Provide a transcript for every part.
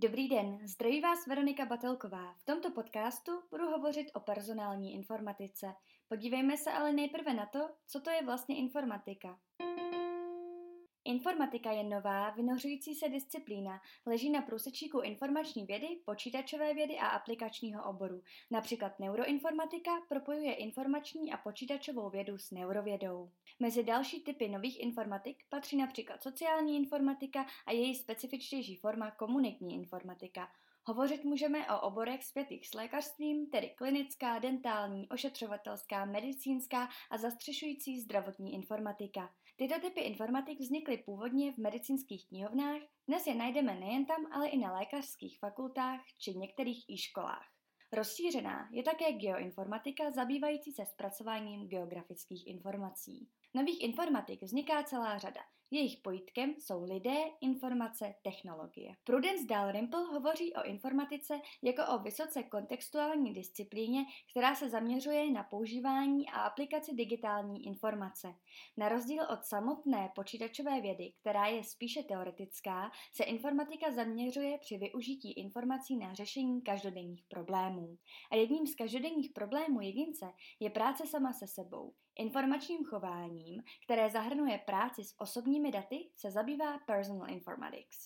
Dobrý den, zdraví vás Veronika Batelková. V tomto podcastu budu hovořit o personální informatice. Podívejme se ale nejprve na to, co to je vlastně informatika. Informatika je nová, vynořující se disciplína, leží na průsečíku informační vědy, počítačové vědy a aplikačního oboru. Například neuroinformatika propojuje informační a počítačovou vědu s neurovědou. Mezi další typy nových informatik patří například sociální informatika a její specifičtější forma komunitní informatika. Hovořit můžeme o oborech spjatých s lékařstvím, tedy klinická, dentální, ošetřovatelská, medicínská a zastřešující zdravotní informatika. Tyto typy informatik vznikly původně v medicínských knihovnách, dnes je najdeme nejen tam, ale i na lékařských fakultách či některých školách. Rozšířená je také geoinformatika zabývající se zpracováním geografických informací. Nových informatik vzniká celá řada. Jejich pojítkem jsou lidé, informace, technologie. Prudence Dalrymple hovoří o informatice jako o vysoce kontextuální disciplíně, která se zaměřuje na používání a aplikaci digitální informace. Na rozdíl od samotné počítačové vědy, která je spíše teoretická, se informatika zaměřuje při využití informací na řešení každodenních problémů. A jedním z každodenních problémů jedince je práce sama se sebou. Informačním chováním, které zahrnuje práci s osobními daty, se zabývá Personal Informatics.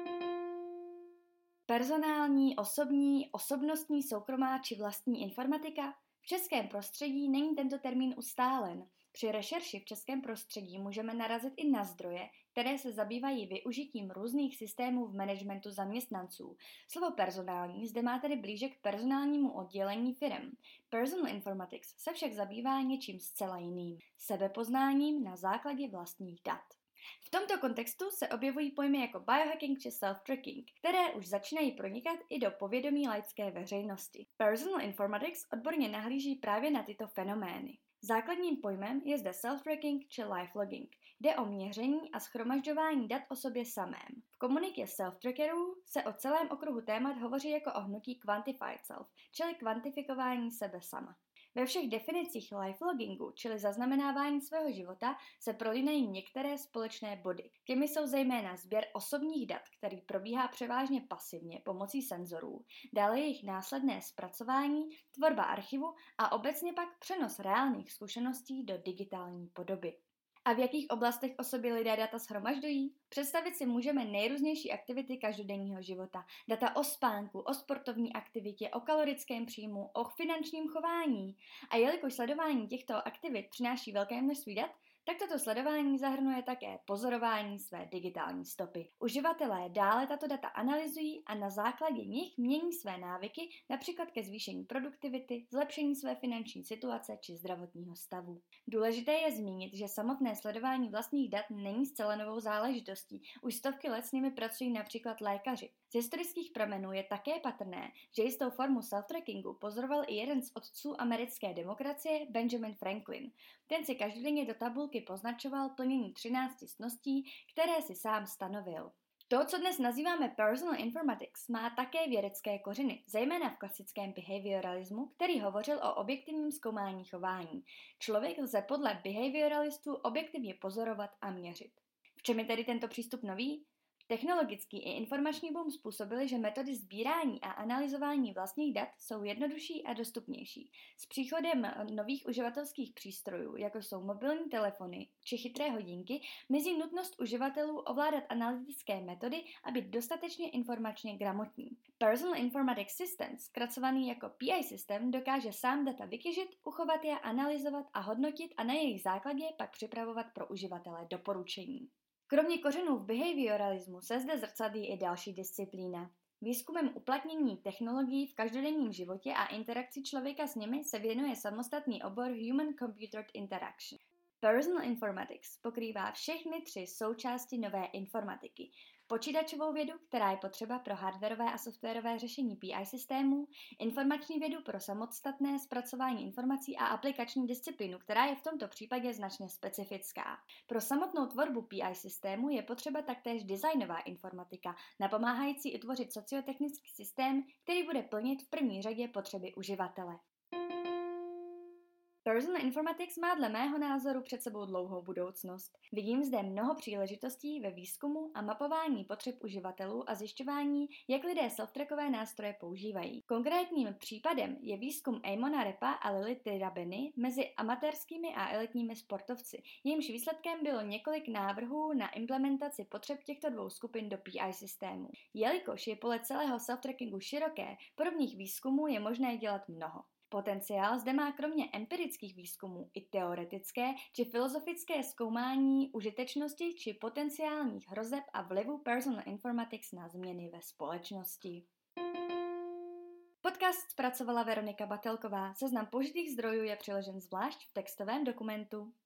Personální, osobní, osobnostní, soukromá či vlastní informatika? V českém prostředí není tento termín ustálen. Při rešerši v českém prostředí můžeme narazit i na zdroje, které se zabývají využitím různých systémů v managementu zaměstnanců. Slovo personální zde má tedy blíže k personálnímu oddělení firem. Personal Informatics se však zabývá něčím zcela jiným, sebepoznáním na základě vlastních dat. V tomto kontextu se objevují pojmy jako biohacking či self-tracking, které už začínají pronikat i do povědomí laické veřejnosti. Personal Informatics odborně nahlíží právě na tyto fenomény. Základním pojmem je zde self-tracking či life-logging. Jde o měření a shromažďování dat o sobě samém. V komunitě self-trackerů se o celém okruhu témat hovoří jako o hnutí quantified self, čili kvantifikování sebe sama. Ve všech definicích life-loggingu, čili zaznamenávání svého života, se prolínají některé společné body. Těmi jsou zejména sběr osobních dat, který probíhá převážně pasivně pomocí senzorů, dále jejich následné zpracování, tvorba archivu a obecně pak přenos reálných zkušeností do digitální podoby. A v jakých oblastech o sobě lidé data shromažďují? Představit si můžeme nejrůznější aktivity každodenního života. Data o spánku, o sportovní aktivitě, o kalorickém příjmu, o finančním chování. A jelikož sledování těchto aktivit přináší velké množství dat, tak toto sledování zahrnuje také pozorování své digitální stopy. Uživatelé dále tato data analyzují a na základě nich mění své návyky, například ke zvýšení produktivity, zlepšení své finanční situace či zdravotního stavu. Důležité je zmínit, že samotné sledování vlastních dat není zcela novou záležitostí. Už stovky let s nimi pracují například lékaři. Z historických pramenů je také patrné, že jistou formu self-trackingu pozoroval i jeden z otců americké demokracie, Benjamin Franklin. Ten si každodenně do tabulky poznačoval plnění 13 ctností, které si sám stanovil. To, co dnes nazýváme Personal Informatics, má také vědecké kořeny, zejména v klasickém behavioralismu, který hovořil o objektivním zkoumání chování. Člověk lze podle behavioralistů objektivně pozorovat a měřit. V čem je tedy tento přístup nový? Technologický i informační boom způsobily, že metody sbírání a analyzování vlastních dat jsou jednodušší a dostupnější. S příchodem nových uživatelských přístrojů, jako jsou mobilní telefony či chytré hodinky, mizí nutnost uživatelů ovládat analytické metody a být dostatečně informačně gramotní. Personal Informatics System, zkracovaný jako PI systém, dokáže sám data vytěžit, uchovat je, analyzovat a hodnotit a na jejich základě pak připravovat pro uživatele doporučení. Kromě kořenů v behavioralismu se zde zrcadlí i další disciplína. Výzkumem uplatnění technologií v každodenním životě a interakci člověka s nimi se věnuje samostatný obor Human-Computer Interaction. Personal Informatics pokrývá všechny 3 součásti nové informatiky. Počítačovou vědu, která je potřeba pro hardwarové a softwarové řešení PI systémů, informační vědu pro samostatné zpracování informací a aplikační disciplínu, která je v tomto případě značně specifická. Pro samotnou tvorbu PI systému je potřeba taktéž designová informatika, napomáhající utvořit sociotechnický systém, který bude plnit v první řadě potřeby uživatele. Personal Informatics má dle mého názoru před sebou dlouhou budoucnost. Vidím zde mnoho příležitostí ve výzkumu a mapování potřeb uživatelů a zjišťování, jak lidé self-trackové nástroje používají. Konkrétním případem je výzkum Eamona Repa a Lily Tirabeny mezi amatérskými a elitními sportovci. Jejímž výsledkem bylo několik návrhů na implementaci potřeb těchto dvou skupin do PI systému. Jelikož je pole celého self-trackingu široké, podobných výzkumů je možné dělat mnoho. Potenciál zde má kromě empirických výzkumů i teoretické či filozofické zkoumání užitečnosti či potenciálních hrozeb a vlivu Personal Informatics na změny ve společnosti. Podcast zpracovala Veronika Batelková. Seznam použitých zdrojů je přiložen zvlášť v textovém dokumentu.